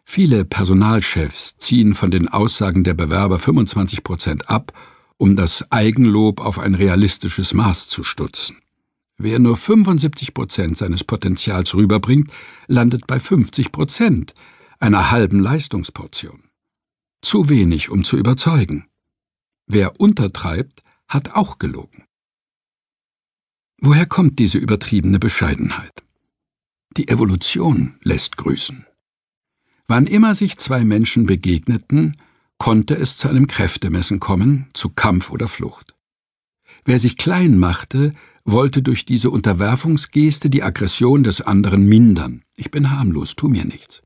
Viele Personalchefs ziehen von den Aussagen der Bewerber 25% ab, um das Eigenlob auf ein realistisches Maß zu stutzen. Wer nur 75% seines Potenzials rüberbringt, landet bei 50%, einer halben Leistungsportion. Zu wenig, um zu überzeugen. Wer untertreibt, hat auch gelogen. Woher kommt diese übertriebene Bescheidenheit? Die Evolution lässt grüßen. Wann immer sich zwei Menschen begegneten, konnte es zu einem Kräftemessen kommen, zu Kampf oder Flucht. Wer sich klein machte, wollte durch diese Unterwerfungsgeste die Aggression des anderen mindern. Ich bin harmlos, tu mir nichts.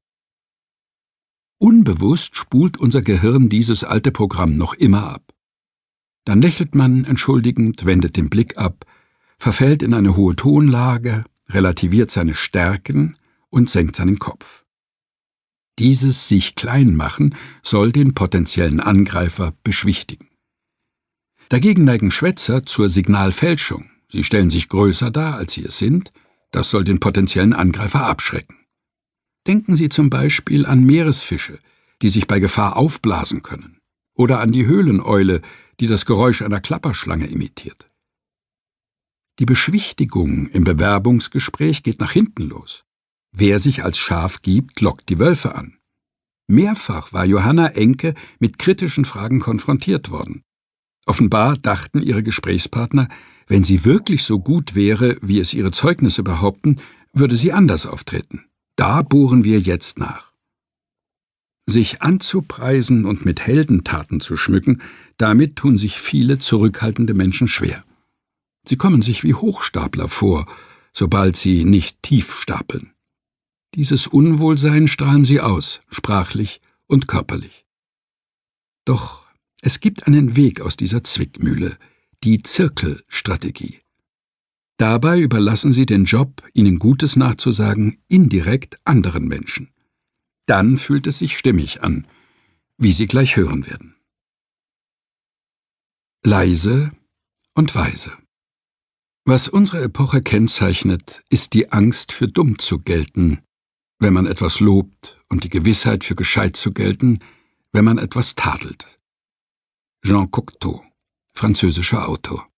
Unbewusst spult unser Gehirn dieses alte Programm noch immer ab. Dann lächelt man entschuldigend, wendet den Blick ab, verfällt in eine hohe Tonlage, relativiert seine Stärken und senkt seinen Kopf. Dieses sich klein machen soll den potenziellen Angreifer beschwichtigen. Dagegen neigen Schwätzer zur Signalfälschung. Sie stellen sich größer dar, als sie es sind. Das soll den potenziellen Angreifer abschrecken. Denken Sie zum Beispiel an Meeresfische, die sich bei Gefahr aufblasen können, oder an die Höhleneule, die das Geräusch einer Klapperschlange imitiert. Die Beschwichtigung im Bewerbungsgespräch geht nach hinten los. Wer sich als Schaf gibt, lockt die Wölfe an. Mehrfach war Johanna Enke mit kritischen Fragen konfrontiert worden. Offenbar dachten ihre Gesprächspartner, wenn sie wirklich so gut wäre, wie es ihre Zeugnisse behaupten, würde sie anders auftreten. Da bohren wir jetzt nach. Sich anzupreisen und mit Heldentaten zu schmücken, damit tun sich viele zurückhaltende Menschen schwer. Sie kommen sich wie Hochstapler vor, sobald sie nicht tief stapeln. Dieses Unwohlsein strahlen sie aus, sprachlich und körperlich. Doch es gibt einen Weg aus dieser Zwickmühle, die Zirkelstrategie. Dabei überlassen sie den Job, ihnen Gutes nachzusagen, indirekt anderen Menschen. Dann fühlt es sich stimmig an, wie Sie gleich hören werden. Leise und weise. Was unsere Epoche kennzeichnet, ist die Angst, für dumm zu gelten, wenn man etwas lobt, und die Gewissheit, für gescheit zu gelten, wenn man etwas tadelt. Jean Cocteau, französischer Autor.